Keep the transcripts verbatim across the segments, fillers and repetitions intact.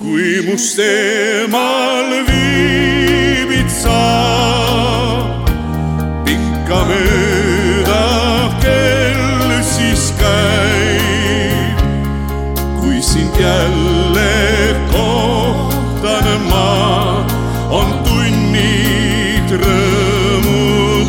kui must eemal viibid sa, pikka mööda kell siis käib. Kui sind jälle kohtan ma, on tunnid rõõmu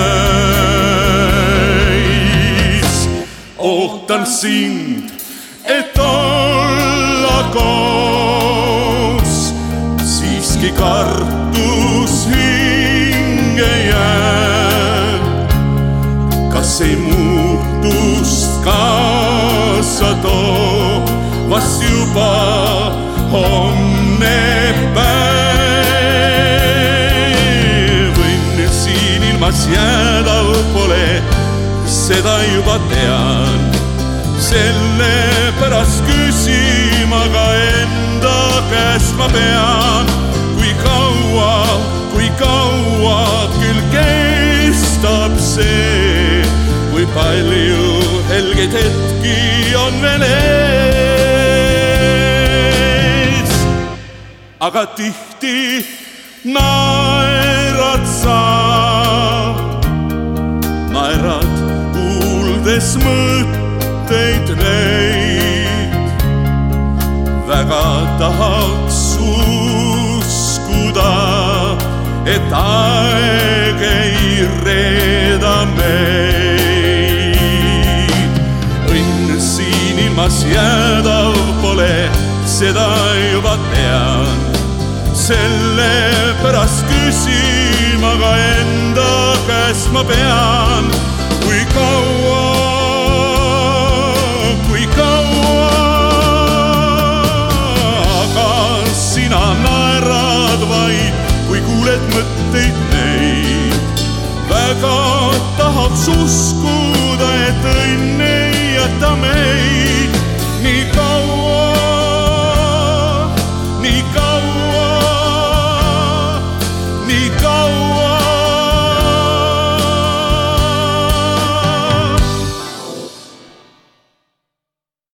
täis. Ootan sind, et olla koos, siiski kartus hinge jääb. Kas ei muutust kaasa too, vast juba homne päev. Õnne siin ilmas jäädav pole, seda juba tean. Sellepärast küsima ka enda käest ma pean, kui kaua, kui kaua küll kestab see, kui palju helgeid hetki on veel ees. Aga tihti naerad sa, naerad kuuldes mõtteid neid. Väga tahaks uskuda, et aeg ei reeda meid. Õnn siin ilmas jäädav pole, seda juba tean. Sellepärast küsima ka enda käest ma pean, kui kaua